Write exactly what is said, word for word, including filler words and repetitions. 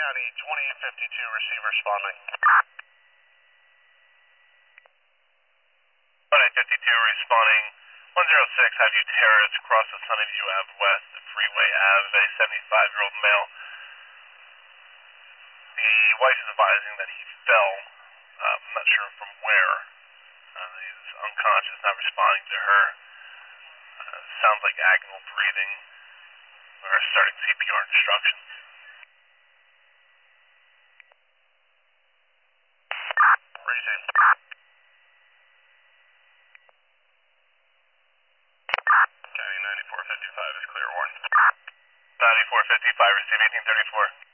County, twenty fifty-two, receiver responding. twenty fifty-two responding. one oh six, Highview Terrace, across the Sunnyview Ave West, Freeway Ave, a seventy-five-year-old male. The wife is advising that he fell, um, I'm not sure from where. Uh, he's unconscious, not responding to her. Uh, sounds like agonal breathing. We're starting C P R instructions. Receive. County ninety-four fifty-five is clear, warning. ninety-four fifty-five, receive eighteen thirty-four.